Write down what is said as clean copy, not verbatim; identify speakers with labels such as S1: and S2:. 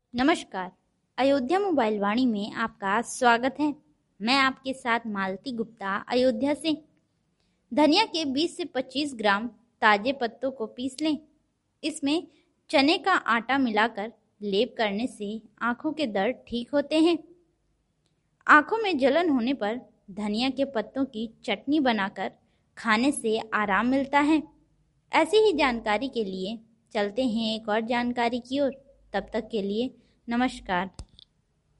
S1: नमस्कार। अयोध्या मोबाइल वाणी में आपका स्वागत है। मैं आपके साथ मालती गुप्ता अयोध्या से। धनिया के 20 से 25 ग्राम ताजे पत्तों को पीस लें। इसमें चने का आटा मिलाकर लेप करने से आंखों के दर्द ठीक होते हैं। आंखों में जलन होने पर धनिया के पत्तों की चटनी बनाकर खाने से आराम मिलता है। ऐसी ही जानकारी के लिए चलते हैं एक और जानकारी की ओर। तब तक के लिए नमस्कार।